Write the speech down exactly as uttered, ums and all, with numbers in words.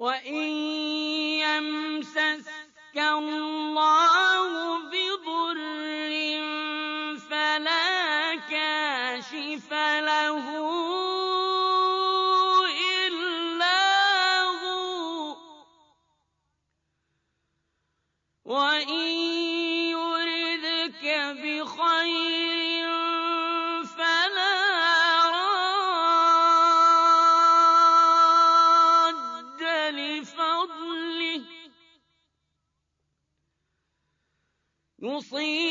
وَإِن يَمْسَسْكَ اللَّهُ بِضُرٍّ فَلَا كَاشِفَ لَهُ إِلَّا هُوَ ۖ وَإِن يُرِدْكَ بِخَيْرٍ فَلَا رَادَّ لِفَضْلِهِ ۚ يُصِيبُ